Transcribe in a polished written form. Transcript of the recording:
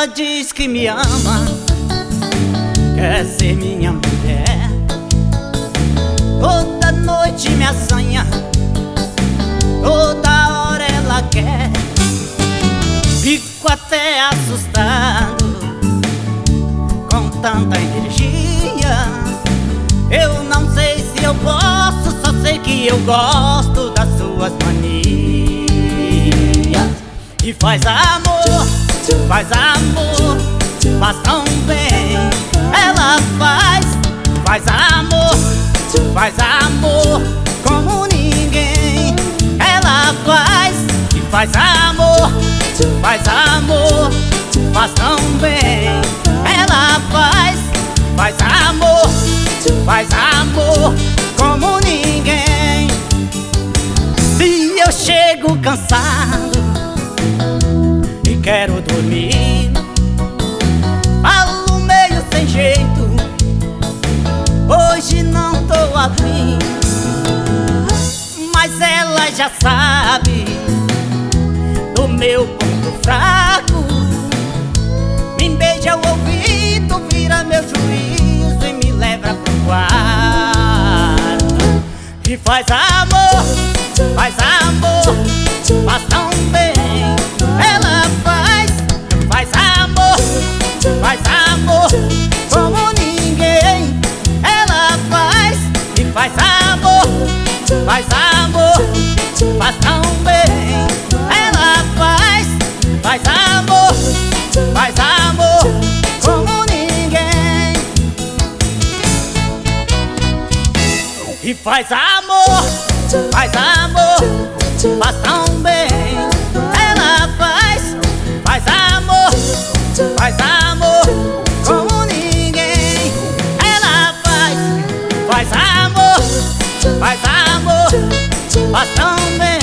Ela diz que me ama, quer ser minha mulher. Toda noite me assanha, toda hora ela quer. Fico até assustado com tanta energia. Eu não sei se eu posso, só sei que eu gosto das suas manias. E faz amor, faz amor, faz tão bem. Ela faz amor, faz amor como ninguém. Ela faz amor, faz amor, faz tão bem. Ela faz amor, faz amor como ninguém. Se eu chego cansado e quero dormir, falo meio sem jeito, hoje não tô afim. Mas ela já sabe do meu ponto fraco, me beija o ouvido, vira meu juízo e me leva pro quarto. E faz amor, faz tão bem. Ela faz amor como ninguém. Ela faz amor, faz tão bem. Ela faz amor como ninguém. E faz amor, faz tão bem. Ela faz amor como ninguém. Ela faz amor, faz tão bem.